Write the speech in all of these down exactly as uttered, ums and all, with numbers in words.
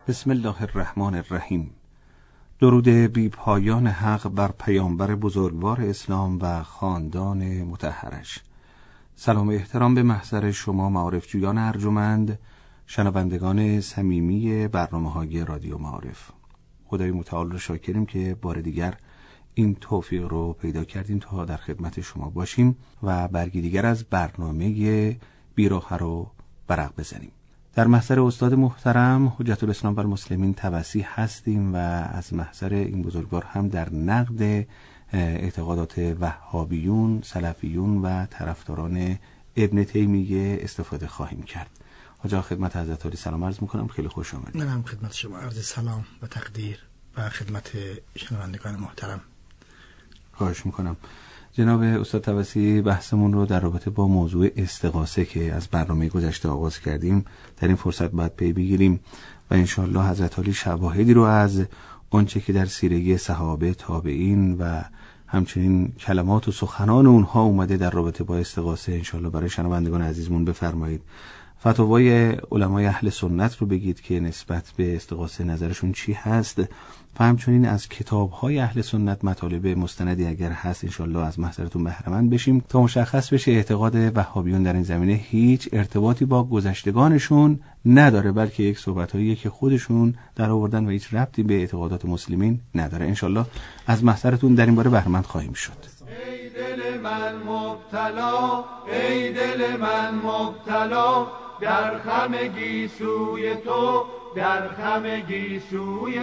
بسم الله الرحمن الرحیم. درود بی پایان حق بر پیامبر بزرگوار اسلام و خاندان مطهرش. سلام و احترام به محضر شما معارف جویان ارجمند، شنوندگان صمیمی برنامه‌های رادیو معارف. خدای متعال رو شاکریم که بار دیگر این توفیق رو پیدا کردیم تا در خدمت شما باشیم و برگی دیگر از برنامه بیراهه رو برق بزنیم. در محضر استاد محترم حجت الاسلام و المسلمین توصی هستیم و از محضر این بزرگوار هم در نقد اعتقادات وهابیون، سلفیون و طرفداران ابن تیمیه استفاده خواهیم کرد. حاجا خدمت حضرت عالی سلام عرض میکنم، خیلی خوش آمدید. منم خدمت شما عرض سلام و تقدیر و خدمت شنوندگان محترم. خواهش میکنم. جناب استاد توصی بحثمون رو در رابطه با موضوع استغاثه که از برنامه گذشته آغاز کردیم در این فرصت باید پی بگیریم و انشاءالله حضرت عالی شواهدی رو از آنچه که در سیره صحابه، تابعین و همچنین کلمات و سخنان اونها اومده در رابطه با استغاثه انشاءالله برای شنوندگان عزیزمون بفرمایید. فتاوای علمای اهل سنت رو بگید که نسبت به استغاثه نظرشون چی هست و همچنین از کتاب‌های اهل سنت مطالب مستندی اگر هست انشالله از محضرتون بهره‌مند بشیم تا مشخص بشه اعتقاد وهابیون در این زمینه هیچ ارتباطی با گذشتگانشون نداره، بلکه یک صحبت‌هایی که خودشون در آوردن و هیچ ربطی به اعتقادات مسلمین نداره. انشالله از محضرتون در این باره بهره‌مند خواهیم شد. ای دل من مبتلا، ای دل من مبتلا، در خم گیسوی تو، در خم گیسوی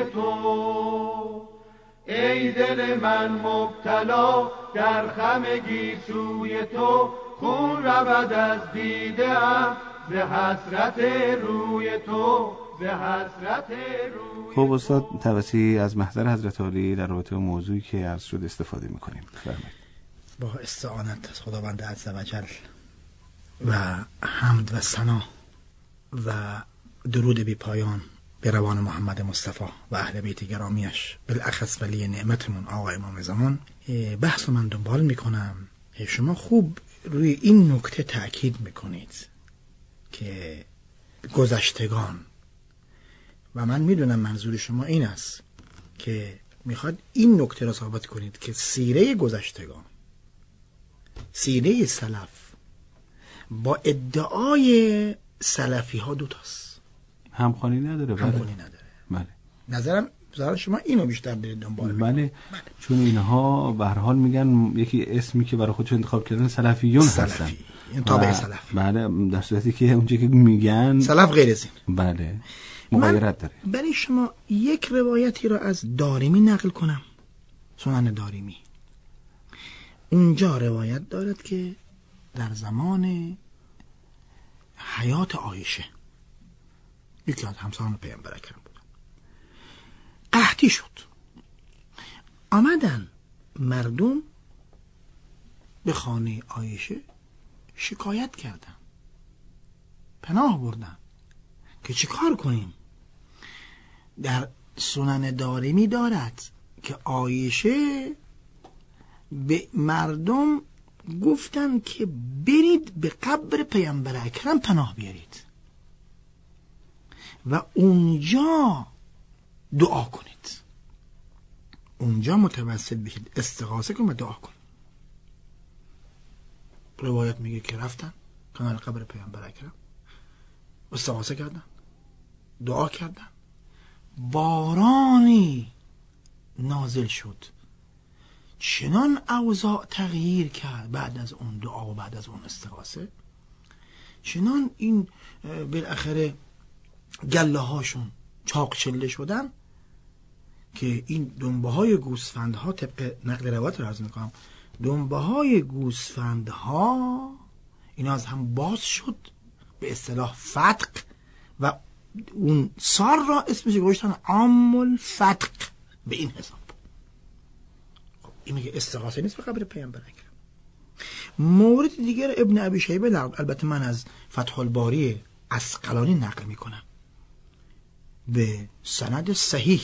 تو. ای دل من مبتلا، در خم گیسوی تو، خون رود از دیده ام ز حسرت روی تو، ز حسرت روی. خب استاد توصی از محضر حضرت عالی در رابطه با موضوعی که عرض شد استفاده می‌کنیم. بفرمایید. با استعانت از خداوند عزوجل و حمد و ثنا و درود بی پایان به روان محمد مصطفی و اهل بیت گرامیش، بالاخص ولی نعمتمون آقا امام زمان، بحث من دنبال میکنم. شما خوب روی این نکته تأکید میکنید که گذشتگان، و من میدونم منظور شما این است که میخواد این نکته را ثابت کنید که سیره گذشتگان، سیره سلف با ادعای سلفی ها دوتاست، همخوانی نداره. همخوانی نداره. بله. نظرم نظر شما اینو بیشتر برید دنبال بله. بله. چون اینها به هر حال میگن یکی اسمی که برای خودشون انتخاب کردن سلفیون سلفی. هستن، این تابع سلف. بله، در صورتی که اونجا که میگن سلف غیر از این. بله مغایرت داره. برای شما یک روایتی را از دارمی نقل کنم، سنن دارمی. اونجا روایت دارد که در زمان حیات عایشه، یکی از همسران پیامبر اکرم بود، قحطی شد. آمدن مردم به خانه عایشه شکایت کردن، پناه بردن که چی کار کنیم. در سنن دارمی دارد که عایشه به مردم گفتن که برید به قبر پیامبر اکرم پناه بیارید و اونجا دعا کنید، اونجا متوسل بشید، استغاثه کنید و دعا کنید. روایت میگه که رفتن کنار قبر پیامبر اکرم، استغاثه کردن، دعا کردن، بارانی نازل شد، چنان اوضاع تغییر کرد بعد از اون دعا و بعد از اون استغاثه، چنان این بالاخره گله هاشون چاق چله شدن که این دنبه های گوسفند ها، طبق نقل روایت رو عرض میکنم، دنبه های گوسفند ها اینا از هم باز شد، به اصطلاح فتق، و اون سار را اسمش گذاشتن عام الفتق به این حساب. خب این میگه استغاثه نیست به قبر پیامبر اکرم. مورد دیگر ابن ابی شیبه، البته من از فتح الباری عسقلانی نقل میکنم به سند صحیح،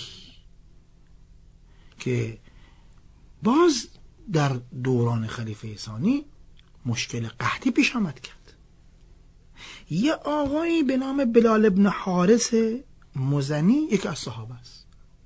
که باز در دوران خلیفه ثانی مشکل قحطی پیش آمد کرد. یه آقایی به نام بلال ابن حارث مزنی یکی از صحابه است.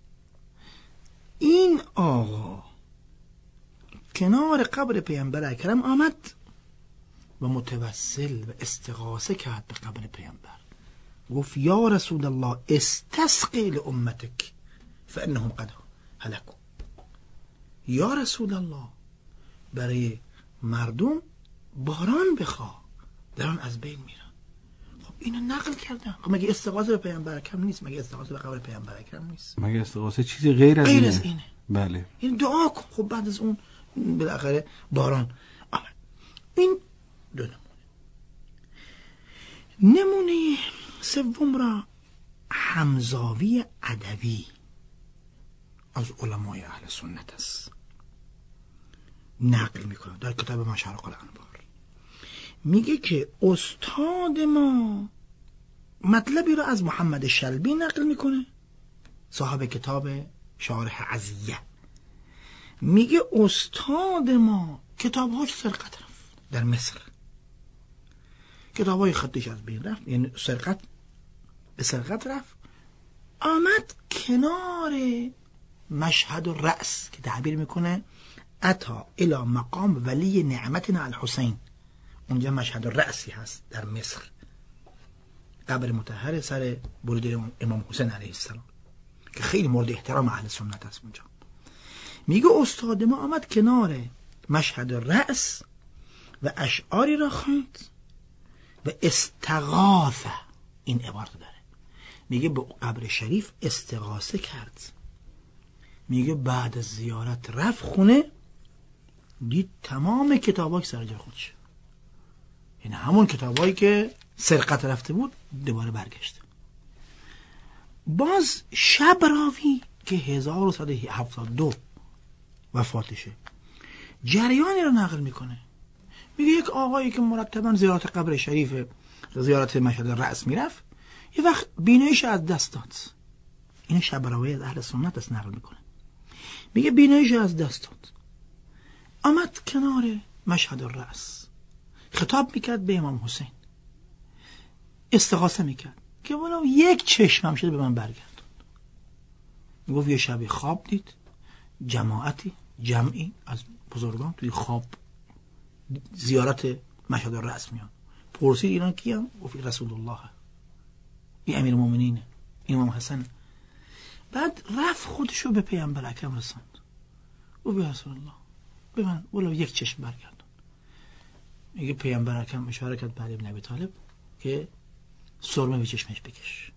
این آقا کنار قبر پیامبر اکرم آمد و متوسل و استغاثه کرد به قبر پیامبر. گفت یا رسول الله استسقی لامتک فانهم قد هلكوا. یا رسول الله برای مردم باران بخواه، دران از بین میرن. خب اینو نقل کردن. خب مگه استغاثه به پیامبر اکرم نیست؟ مگه استغاثه به قبر پیامبر اکرم نیست؟ مگه استغاثه چیزی غیر از غیر اینه؟ از اینه. بله. این دعا کن. خب بعد از اون بالاخره باران آمد. این دو نمونه. نمونه سوم را حمزاوی عدوی از علمای اهل سنت است، نقل میکنه در کتاب مشارق الانوار. میگه که استاد ما مطلبی را از محمد شلبی نقل میکنه، صاحب کتاب شارح عزیه. میگه استاد ما کتابهاش سرقت رفت در مصر، کتابهای خطش از بین رفت، یعنی سرقت به سرقت رفت. آمد کنار مشهد الرأس که تعبیر میکنه اتا الى مقام ولی نعمتنا الحسین، اونجا مشهد الرأسی هست در مصر، قبر مطهر سر بریده امام حسین علیه السلام که خیلی مورد احترام اهل سنت است اونجا. میگه استاد ما آمد کنار مشهد الرأس و اشعاری را خواند و استغاثه، این عبارت داره، میگه به قبر شریف استغاثه کرد. میگه بعد از زیارت رفت خونه، دید تمام کتابایی که سر جای خودش، یعنی همون کتابایی که سرقت رفته بود دوباره برگشت. باز شب راوی که هزار و صد و هفتاد و دو وفاتشه جریانی رو نقل میکنه. میگه یک آقایی که مرتبا زیارت قبر شریف، زیارت مشهد رأس میرفت، یه وقت بیناییش از دست داد. این شب راوی از اهل سنت است نقل میکنه. میگه بیناییش از دست داد، آمد کنار مشهد الرأس، خطاب میکرد به امام حسین، استغاثه میکرد که ولو یک چشمم شده به من برگردون. میگفت یه شبی خواب دید، جماعتی جمعی از بزرگان توی خواب زیارت مشهد الرأس میان. پرسید اینا کیم؟ گفت رسول الله، این امیر المؤمنینه، امام حسن. بعد رفت خودشو به پیامبر اکرم رساند، گفت یا رسول الله به من ولو یک چشم برگردون. میگه پیامبر اکرم اشاره کرد به علی بن ابی طالب که سرمه به چشمش بکش،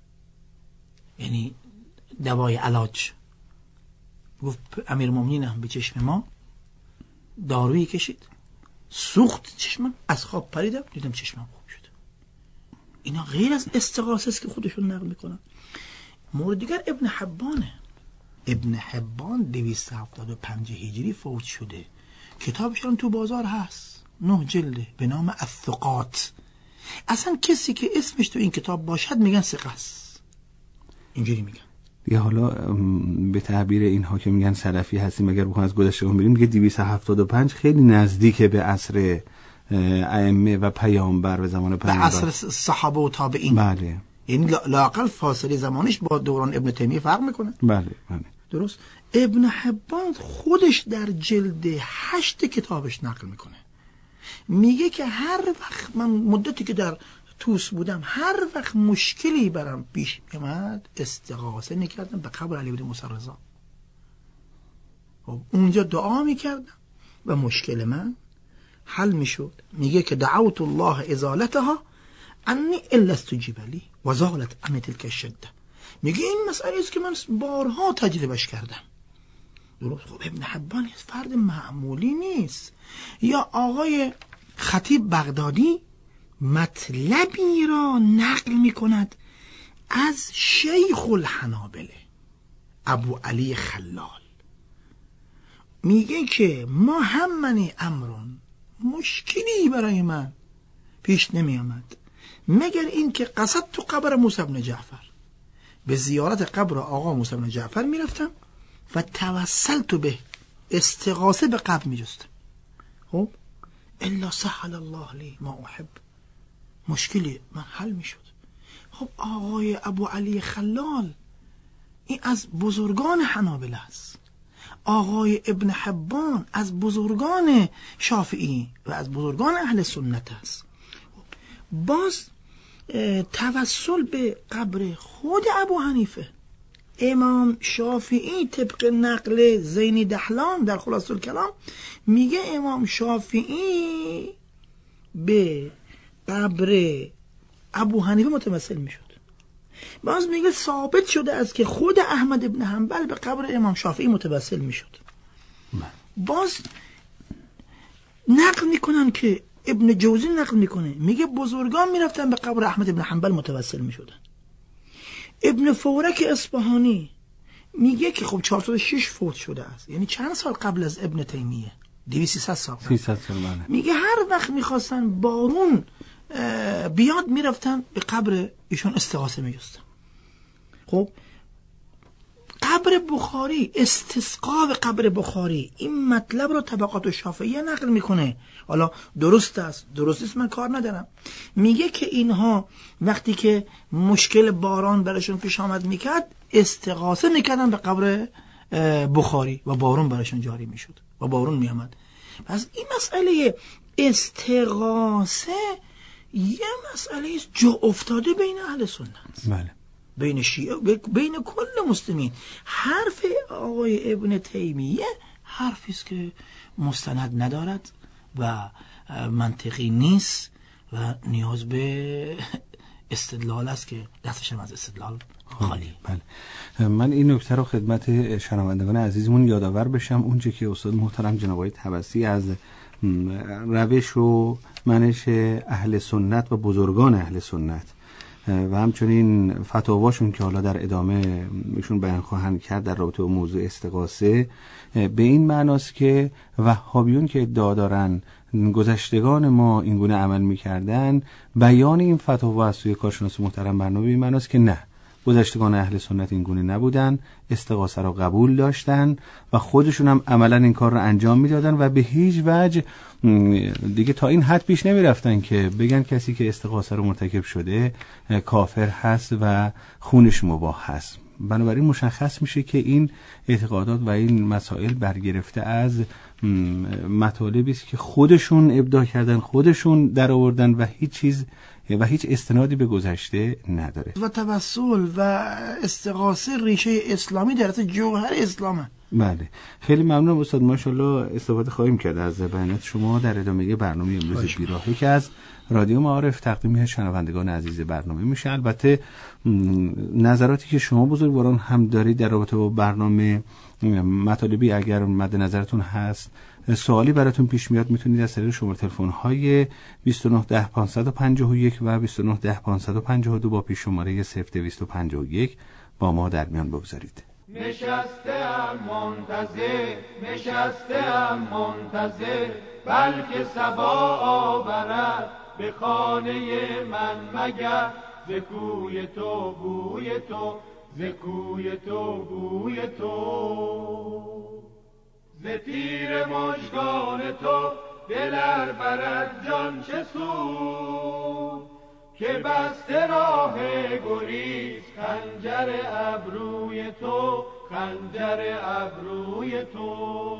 یعنی دوای علاج. گفت امیر المؤمنین هم به چشم ما دارویی کشید، سوخت چشمم، از خواب پریدم دیدم چشمم خوب شد. اینا غیر از استغاثه است که خودشون نقل میکنن. مورد دیگر ابن حبانه. ابن حبان دویست و هفتاد و پنج هجری فوت شده، کتابش هم تو بازار هست، نه جلده، به نام الثقات. اصلا کسی که اسمش تو این کتاب باشد میگن ثقه است، اینجوری میگن. دیگه حالا به تعبیر اینها که میگن سلفی هستیم، اگر بخوام از گذشته بریم، میگه دویست و هفتاد و پنج خیلی نزدیکه به عصر ائمه و پیامبر و زمان پیامبر، به عصر صحابه و تابعین. بله، یعنی لااقل فاصله زمانش با دوران ابن تیمیه فرق میکنه. بله بله درست. ابن حبان خودش در جلد هشت کتابش نقل میکنه، میگه که هر وقت من مدتی که در توس بودم، هر وقت مشکلی برام پیش میامد استغاثه میکردم به قبر علی بن موسی رضا. اونجا دعا میکردم و مشکل من حل میشد. میگه که دعوت الله ازالتها انی الا استجیب لی و زالت عن تلک الشده. میگه این مسئله است که من بارها تجربهش کردم. درست. خب ابن حبان فرد معمولی نیست. یا آقای خطیب بغدادی مطلبی را نقل می کند از شیخ الحنابله ابو علی خلال، میگه که ما هم من امرون، مشکلی برای من پیش نمی آمد مگر این که قصد تو قبر موسی بن جعفر، به زیارت قبر آقا موسی بن جعفر می رفتم و توسلت به استغاثه به قبر می جستم. خب الا سهل الله لی ما احب، مشکلی من حل می شد. خب آقای ابو علی خلال این از بزرگان حنابلة است، آقای ابن حبان از بزرگان شافعی و از بزرگان اهل سنت است. باز توسل به قبر خود ابو حنیفه، امام شافعی طبق نقل زینی دهلان در خلاصه الکلام میگه امام شافعی به قبر ابو حنیفه متوسل میشد. باز میگه ثابت شده است که خود احمد ابن حنبل به قبر امام شافعی متوسل میشد. باز نقل میکنن که ابن جوزی نقل میکنه میگه بزرگان میرفتن به قبر احمد ابن حنبل متوسل میشدن. ابن فورک اصفهانی میگه که خب چهارصد و شش فوت شده است، یعنی چند سال قبل از ابن تیمیه، دویست سیصد سال. سیصد سال معنی. میگه هر وقت میخواستن بارون بیاد میرفتن به قبر ایشون استغاثه میجستن. خب قبر بخاری، استسقا به قبر بخاری، این مطلب رو طبقات شافعیه نقل میکنه. حالا درست است درست است من کار ندارم. میگه که اینها وقتی که مشکل باران براشون پیش آمد میکرد استغاثه میکردن به قبر بخاری و بارون براشون جاری میشد و بارون میامد. پس این مسئله استغاثه یه مسئله جا افتاده بین اهل سنت، بله، بین شیعه، بین کل مسلمین. حرف آقای ابن تیمیه حرفی است که مستند ندارد و منطقی نیست و نیاز به استدلال است که دستشم از استدلال خالی. بله. من این نکته رو خدمت شنوندگان عزیزمون یادآور بشم، اونچه که استاد محترم جناب آقای طبسی از روش و منش اهل سنت و بزرگان اهل سنت و همچنین فتاواشون که حالا در ادامه ایشون بیان خواهند کرد در رابطه با موضوع استغاثه، به این معناست که وهابیون که ادعا دارن گذشتگان ما این گونه عمل میکردن، بیان این فتاوا از سوی کارشناس محترم برنامه این معناست که نه، گذشتگان اهل سنت این گونه نبودن، استغاثه را قبول داشتن و خودشون هم عملا این کار را انجام میدادن و به هیچ وجه دیگه تا این حد پیش نمی رفتن که بگن کسی که استغاثه رو مرتکب شده کافر هست و خونش مباح هست. بنابراین مشخص میشه که این اعتقادات و این مسائل برگرفته از مطالبی است که خودشون ابداع کردن، خودشون در آوردن و هیچ چیز و هیچ استنادی به گذشته نداره. و توسل و استغاثه ریشه اسلامی در اصل جوهر اسلامه. بله، خیلی ممنونم استاد، ماشاءالله استفاده خواهیم کرد از بیانات شما در ادامه برنامه امروز بیراهه که از رادیو معارف تقدیم شنوندگان عزیز برنامه میشه. البته نظراتی که شما بزرگواران هم دارید در رابطه با برنامه، مطالبی اگر مد نظرتون هست، سوالی براتون پیش میاد، میتونید از طریق شماره تلفن های بیست و نه ده پانصد و پنجاه و یک و بیست و نه ده پانصد و پنجاه و دو با پیش شماره صفر دویست و پنجاه و یک با ما در میان بگذارید. نشستم منتظر، نشستم منتظر، بلکه صبا آورد به خانه من مگر، ز کوی تو بوی تو، ز کوی تو بوی تو، ز تیر مژگان تو دل ار برد جان چه سود، که بسته راه گریز خنجر ابروی تو، خنجر ابروی تو،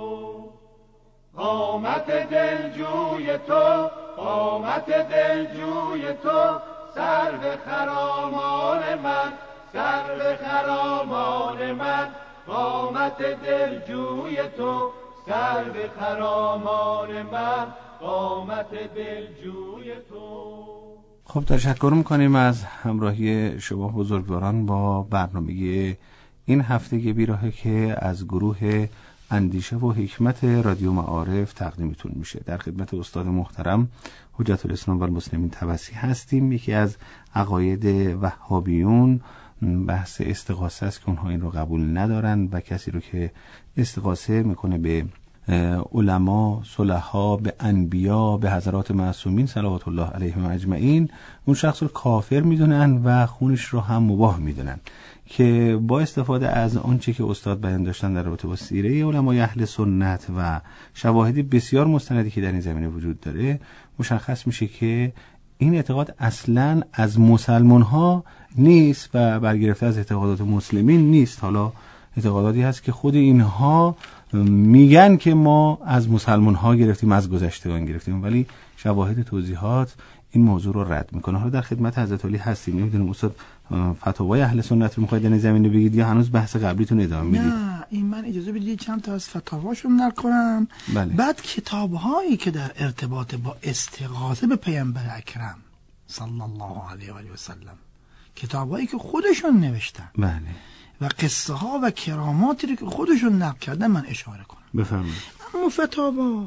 قامت دلجوی تو، قامت دلجوی تو، سرو خرامان من، سرو خرامان من، قامت دلجوی تو، سرو خرامان من، قامت دلجوی تو. خب تشکر میکنیم از همراهی شما بزرگواران با برنامه این هفته بیراهه که از گروه اندیشه و حکمت رادیو معارف تقدیمتون میشه. در خدمت استاد محترم حجت الاسلام و المسلمین طبسی هستیم. یکی از عقاید وهابیون بحث استغاثه است که اونها این رو قبول ندارن و کسی رو که استغاثه میکنه به علما، صلحا، به انبیا، به حضرات معصومین صلوات الله علیهم اجمعین، اون شخص رو کافر میدونن و خونش رو هم مباح میدونن، که با استفاده از آنچه که استاد بیان داشتن در رابطه با سیره علمای اهل سنت و شواهدی بسیار مستندی که در این زمینه وجود داره، مشخص میشه که این اعتقاد اصلاً از مسلمان ها نیست و برگرفته از اعتقادات مسلمین نیست. حالا اعتقاداتی هست که خود اینها میگن که ما از مسلمان ها گرفتیم، از گذشتگان گرفتیم، ولی شواهد توضیحات این موضوع رو رد میکنه. حالا در خدمت حضرت علی هستیم، نمیدونم استاد فتاوای اهل سنت رو میخواید در زمینه بگید یا هنوز بحث قبلیتون ادامه میدید؟ نه، این من اجازه بدید چند تا از فتاواشون نقل کنم. بله. بعد کتاب‌هایی که در ارتباط با استغاثه به پیامبر اکرم صلی الله علیه و آله و سلم، کتاب‌هایی که خودشون نوشتن، بله، و قصه ها و کراماتی رو که خودشون نقل کردن من اشاره کنم. بفرمایید. اما فتاوا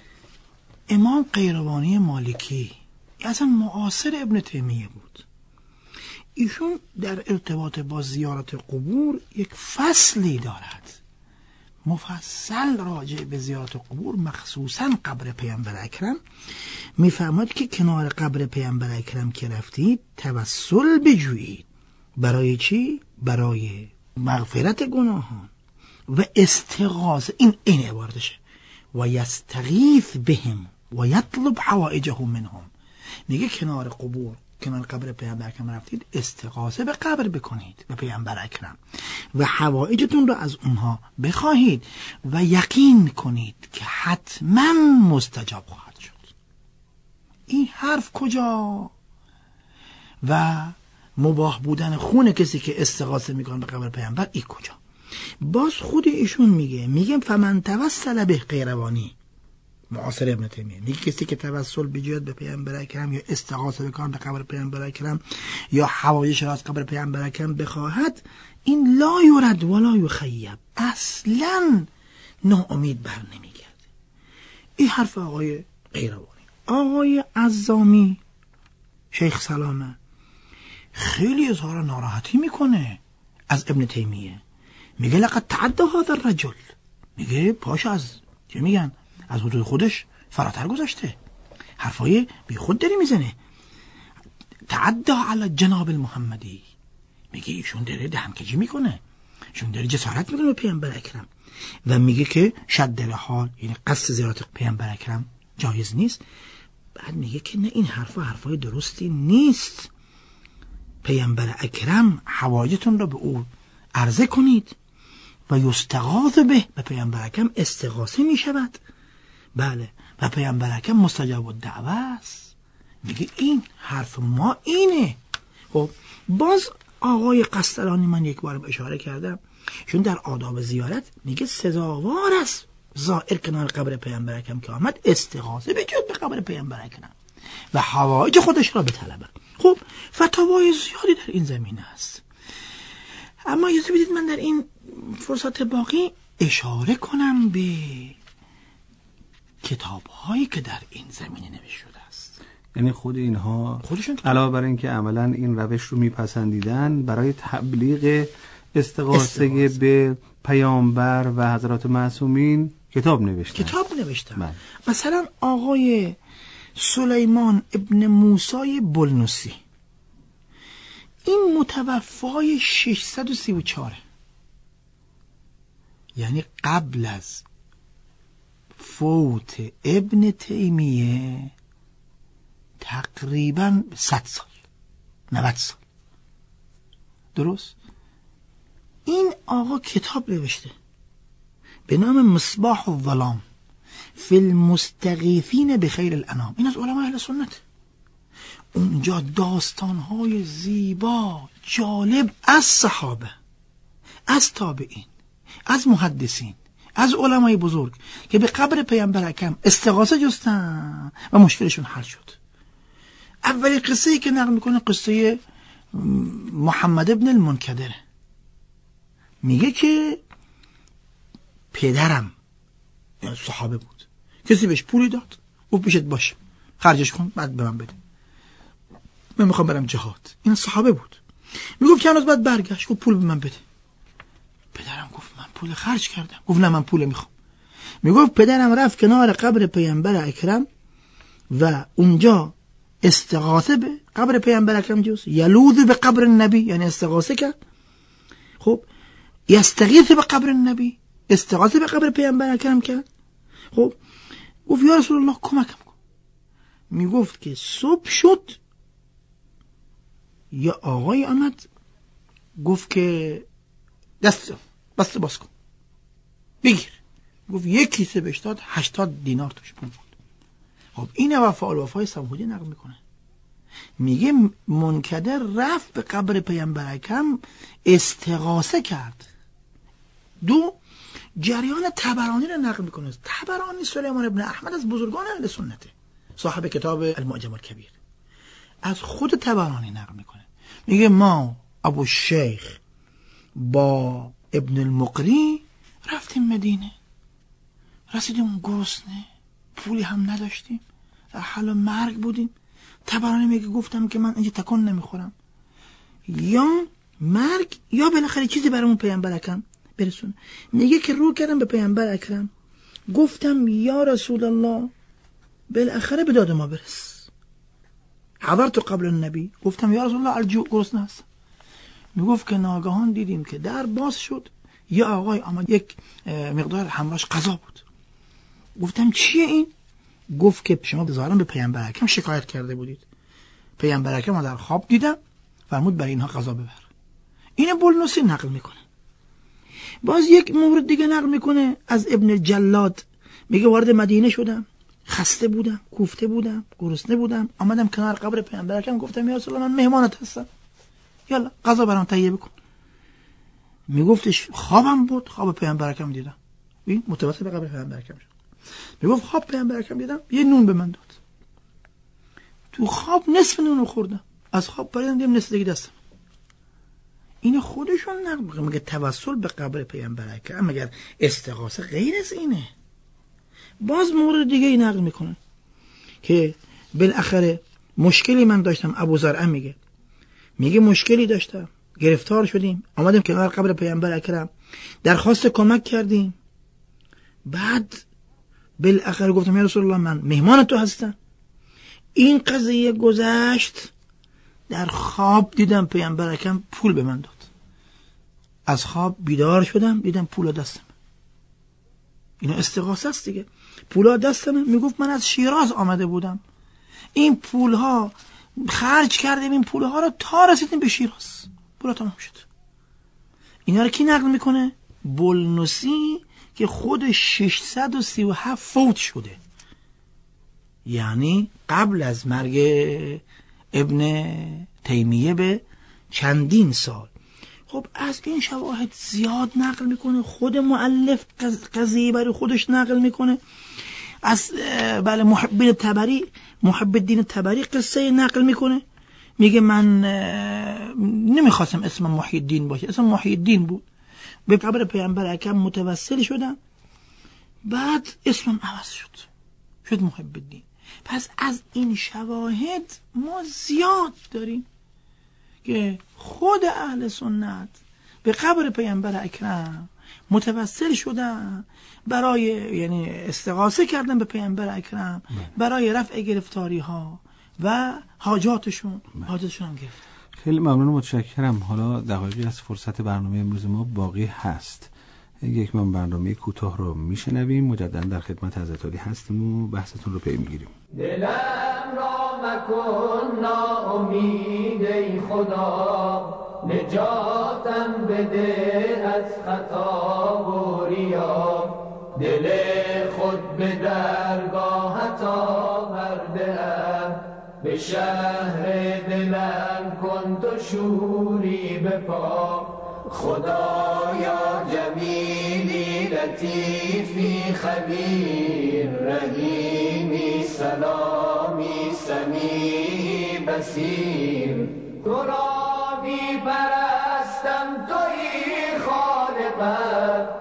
امام قیروانی مالکی اصلا معاصر ابن تیمیه بود. ایشون در ارتباط با زیارت قبور یک فصلی دارد مفصل راجع به زیارت قبور، مخصوصا قبر پیامبر اکرم. میفرماید که کنار قبر پیامبر اکرم که رفتید توسل بجویید. برای چی؟ برای مغفرت گناهان و استغاثه. این این عبارتشه. و یستغیث بهم و یطلب حوائجهم منهم. میگه کنار قبور، کنار قبر پیامبر اکرم رفتید، استغاثه به قبر بکنید، به پیامبر اکرم، و حوائجتون رو از اونها بخواهید و یقین کنید که حتما مستجاب خواهد شد. این حرف کجا؟ و مباح بودن خون کسی که استغاثه میکنه به قبر پیامبر این کجا؟ باز خود ایشون میگه میگه فمن توسل به قیروانی معاصر ابن تیمیه، میگه کسی که توسل بجوید به پیامبر اکرم یا استغاثه بکنه به قبر پیامبر اکرم یا حوایج را از قبر پیامبر اکرم بخواهد، این لا یرد ولا یخیب، اصلا ناامید بر نمیگرده. این حرف آقای قیروانی. آقای عزامی شیخ سلامه خیلی اظهار ناراحتی میکنه از ابن تیمیه، میگه لقد تعدى هذا الرجل، میگه پاش از چه میگن از حدود خودش فراتر گذاشته، حرفای بی خود داری میزنه. تعدى على جناب المحمدی، میگه ایشون داره دهنکجی میکنه، ایشون داره جسارت میکنه به پیامبر اکرم و میگه که شد رحال، یعنی قصد زیارت پیامبر اکرم جایز نیست. بعد میگه که نه، این حرفا حرفای درستی نیست. پیامبر اکرم حوایجتون رو به او عرضه کنید و یستغاث به، به پیامبر اکرم استغاثه میشود. بله، و پیامبر اکرم مستجاب الدعوه است. میگه این حرف ما اینه. خب باز آقای قسطلانی من یک بار اشاره کردم، چون در آداب زیارت میگه سزاوار است زائر کنار قبر پیامبر اکرم که آمد استغاثه بجوید به قبر پیامبر اکرم و حوایج خودش را بطلبه. خب فتاوای زیادی در این زمینه است، اما اجازه بدید من در این فرصت باقی اشاره کنم به کتاب‌هایی که در این زمینه نوشته شده است. یعنی خود اینها خودشون علاوه بر اینکه عملاً این روش رو میپسندیدن، برای تبلیغ استغاثه استغاثه. به پیامبر و حضرات معصومین کتاب نوشتن. کتاب نوشتن. بله. مثلا آقای سلیمان ابن موسی بلنوسی، این متوفای ششصد و سی و چهار، یعنی قبل از فوت ابن تیمیه تقریبا صد سال، نود سال، درست؟ این آقا کتاب نوشته به نام مصباح الظلام فی المستغیثین بخیر الانام. این از علماء اهل سنت. اونجا داستانهای زیبا جالب از صحابه، از تابعین، از محدثین، از علمای بزرگ که به قبر پیامبر اکرم استغاثه جستن و مشکلشون حل شد. اولی قصه ای که نقل میکنه قصه محمد ابن المنکدر، میگه که پدرم، یعنی صحابه بود، کسی بهش پولی داد، او پیشت باشه خرجش کن بعد به من بده، من میخوام برم جهاد. این صحابه بود. میگفت که هنوز بعد برگشت، گفت پول به من بده. پدرم گفت من پول خرج کردم. گفت نه من پول میخوام. میگفت پدرم رفت کنار قبر پیامبر اکرم و اونجا استغاثه به قبر پیامبر اکرم جوز، یلوذ به قبر النبی، یعنی استغاثه کرد. خب یستغیث به قبر النبی، استغاثه به قبر پیامبر اکرم کرد. خب گفت یا رسول الله کمکم کن. میگفت که صبح شد یه آقای آمد گفت که دست بست باز کن بگیر. گفت یک کیسه بهش داد، هشتاد دینار توش بود. خب این وفا الوفای سمحودی نقل میکنه، میگه منکدر رفت به قبر پیامبر اکرم استغاثه کرد. دو، جریان طبرانی رو نقل میکنه. طبرانی سلیمان ابن احمد از بزرگان اهل سنته، صاحب کتاب المعجم الکبیر. از خود طبرانی نقل میکنه، میگه ما ابو شیخ با ابن المقری رفتیم مدینه، رسیدیم گرسنه، پولی هم نداشتیم، در حال مرگ بودیم. طبرانی میگه گفتم که من اینجا تکون نمیخورم، یا مرگ یا بالاخره چیزی برامون پیامبر اکرم برسونه. میگه که رو کردم به پیامبر اکرم، گفتم یا رسول الله بالاخره به داد ما برس. حضرت قبل النبی، گفتم یا رسول الله الجوع، گرسنه هستم. میگفت که ناگهان دیدیم که در باز شد، یه آقای آمد، یک مقدار همراهش غذا بود. گفتم چیه این؟ گفت که شما ظاهرا به پیامبر اکرم شکایت کرده بودید، پیامبر اکرم ما در خواب دیدم، فرمود برای اینها غذا ببر. اینه بولنوسی نقل میکنه. باز یک مورد دیگه نقل میکنه از ابن جلاد، میگه وارد مدینه شدم، خسته بودم، کوفته بودم، گرسنه بودم، آمدم کنار قبر پیامبر اکرم، گفتم یا رسول الله من مهمانت هستم، یالا غذا برام تهیه بکن. میگفتش خوابم بود، خواب پیامبر اکرم دیدم. این متوسط به قبر پیامبر اکرم شد. میگفت خواب پیامبر اکرم دیدم، یه نون به من داد. تو خواب نصف نون رو خوردم، از خواب پریدم دیدم نصف دیگه دستم. این خودشون نقل میکنه، میگه توسل به قبر پیامبر اکرم مگر استغاثه غیر از اینه؟ باز مورد دیگه ای نقل میکنه که بالاخره مشکلی من داشتم. ابو زرعه میگه میگه مشکلی داشتم، گرفتار شدیم، آمدیم کنار قبر پیامبر اکرم، درخواست کمک کردیم، بعد بالاخره گفتم یا رسول الله من مهمان تو هستم. این قضیه گذشت، در خواب دیدم پیامبر اکرم پول به من داد. از خواب بیدار شدم دیدم پولا دستم. اینا استغاثه است دیگه. پولا دستم. میگفت من از شیراز آمده بودم، این پولها خرج کردیم، این پولها رو تا رسیدیم به شیراز، پولا تمام شد. اینا رو کی نقل میکنه؟ بولنوسی که خود ششصد و سی و هفت فوت شده، یعنی قبل از مرگ ابن تیمیه به چندین سال. خب از این شواهد زیاد نقل میکنه. خود مؤلف قضیه برای خودش نقل میکنه. از بله محب تبری محب الدین تبری قصه نقل میکنه، میگه من نمیخواستم اسم محی الدین باشه، اسم محی الدین بود، به قبر پیامبر اکرم متوسل شدم، بعد اسمم عوض شد شد محب الدین. پس از این شواهد ما زیاد داریم که خود اهل سنت به قبر پیامبر اکرم متوسل شدن، برای یعنی استغاثه کردن به پیامبر اکرم برای رفع گرفتاری ها و حاجاتشون حاجاتشون هم گرفت. خیلی ممنون و متشکرم. حالا دقایقی از فرصت برنامه امروز ما باقی هست، یک من برنامه کوتاه رو میشنویم، مجددا در خدمت حضرت علی هستیم و بحثتون رو پی میگیریم. دلم را مکن ناامید ای خدا، نجاتم بده از خطا و ریا، دل خود به درگاهت آورده ام، به شهر دلم کن تو شوری بپا، خدایا جمیلی لطیفی خبیر، رحیمی سلامی سمیع بصیر، تو را بی پرستم تویی خالقم،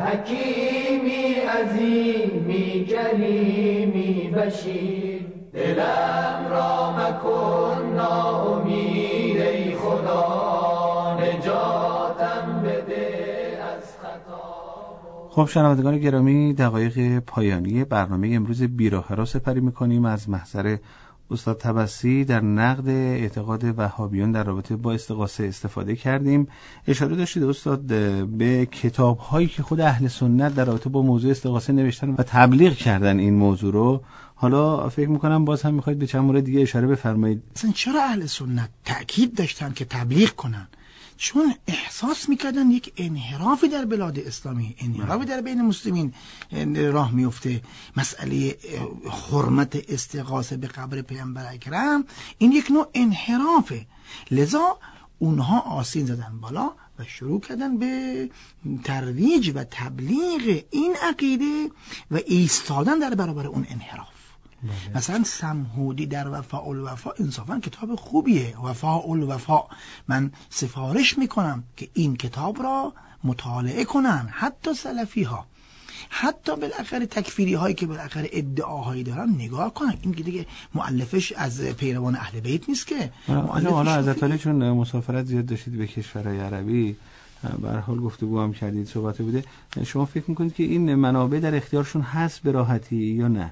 حکیمی عظیمی کریمی بشیر، دلم را مکن ناامید ای خدا، نجاتم بده از خطا. خب شنوندگان گرامی، دقایق پایانی برنامه امروز بیراه را سپری می‌کنیم. از محضر استاد طبسی در نقد اعتقاد وهابیون در رابطه با استغاثه استفاده کردیم. اشاره داشتید استاد به کتاب‌هایی که خود اهل سنت در رابطه با موضوع استغاثه نوشتن و تبلیغ کردن این موضوع رو. حالا فکر می‌کنم باز هم می‌خواید به چند مورد دیگه اشاره بفرمایید. اصلا چرا اهل سنت تأکید داشتن که تبلیغ کنن؟ چون احساس میکردن یک انحرافی در بلاد اسلامی، انحرافی در بین مسلمین راه میفته. مسئله حرمت استغاثه به قبر پیامبر اکرم این یک نوع انحرافه، لذا اونها آسین زدن بالا و شروع کردن به ترویج و تبلیغ این عقیده و ایستادن در برابر اون انحراف. بله. مثلا سمهودی در وفاء الوفا انصافا کتاب خوبیه. وفاء الوفا من سفارش میکنم که این کتاب را مطالعه کنن، حتی سلفی ها، حتی بالاخره تکفیری هایی که بالاخره ادعاهایی دارن نگاه کنن. این دیگه مؤلفش از پیروان اهل بیت نیست که. حالا حضرت علی چون مسافرت زیاد داشتید به کشورهای عربی، به هر حال گفتگو هم کردید، صحبت بوده، شما فکر میکنید که این منابع در اختیارشون هست به راحتی یا نه؟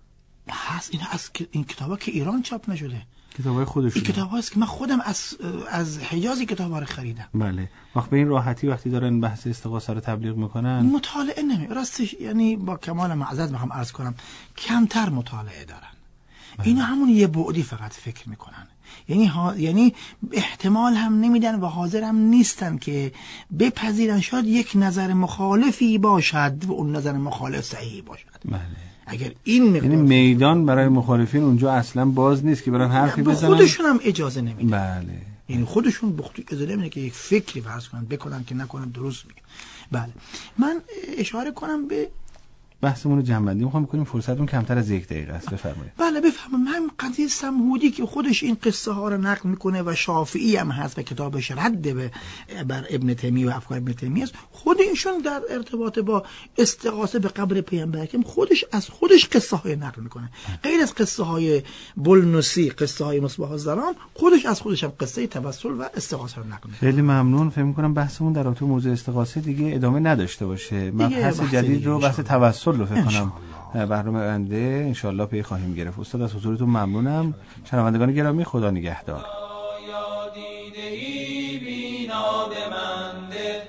هست. این از این کتابا که ایران چاپ نشده، کتابای خودشون. این کتاب هاست که من خودم از از حجاز کتابا رو خریدم. بله. وقت به این راحتی وقتی دارن بحث استغاثه رو تبلیغ میکنن مطالعه نمی راستش، یعنی با کمال معذرت میخوام عرض کنم کمتر مطالعه دارن. اینا همون یه بعدی فقط فکر میکنن، یعنی ها... یعنی احتمال هم نمیدن و حاضر هم نیستن که بپذیرن شاید یک نظر مخالفی باشد و اون نظر مخالف صحیح باشد. بله. اگر این مقدار یعنی میدان برای مخالفین اونجا اصلا باز نیست که برن حرفی بزنن، خودشون هم اجازه نمیدن. بله. یعنی خودشون به خودشون اجازه نمیدن که یک فکری فرض کنن بکنن که نکنن درست میگن. بله. من اشاره کنم به بحثمون رو جمع‌بندی می‌خوام بکنیم، فرصتون کمتر از یک دقیقه است. بفرمایید. بله بفرمایید. من قضیه سمهودی که خودش این قصه ها رو نقل میکنه و شافعی هم هست و کتابش رد به بر ابن تیمیه و افکار ابن تیمیه است، خود ایشون در ارتباط با استغاثه به قبر پیامبر اکرم خودش از خودش قصه های نقل میکنه. غیر از قصه های بلنوسی، قصه های مصباح الظلام، خودش از خودش هم قصه توسل و استغاثه رو نقل میکنه. خیلی ممنون. فکر می‌کنم بحثمون در رابطه موضوع استغاثه دیگه ادامه نداشته باشه. مبحث جدید رو بحث توسل رو فکر کنم برنامه آینده ان شاء الله پی خواهیم گرفت. استاد از حضورتون ممنونم. شنوندگان گرامی خدا نگهدار. یا دیده‌ای بینا بمنده،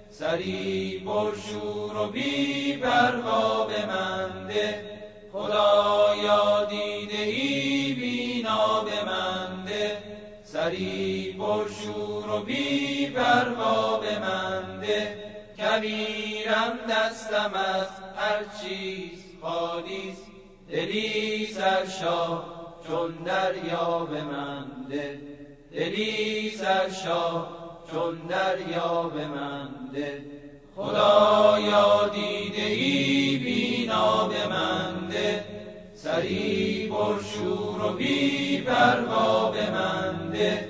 سری پرشور و بی پروا بمنده. خدایا دیده‌ای بینا بمنده، سری پرشور و بی پروا بمنده. کبیرم دستم از هر چیز خالیست، دلی سرشار چون دریا بمنده. دلی سرشار چون دریا بمنده. خدایا دیده‌ای بینا بمنده، سری پرشور و بی پروا بمنده.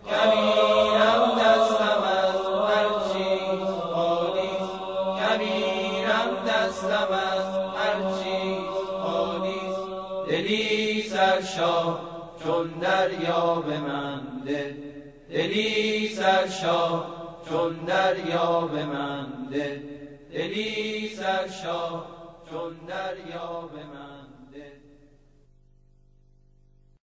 کبیرم دستم از هر چیز خالیست، کبیرم دستم از هر چیز خالیست. دلی سرشار چون دریا بمنده. دلی سرشار چون دریا بمنده. دلی سرشار چون دریا بمنده.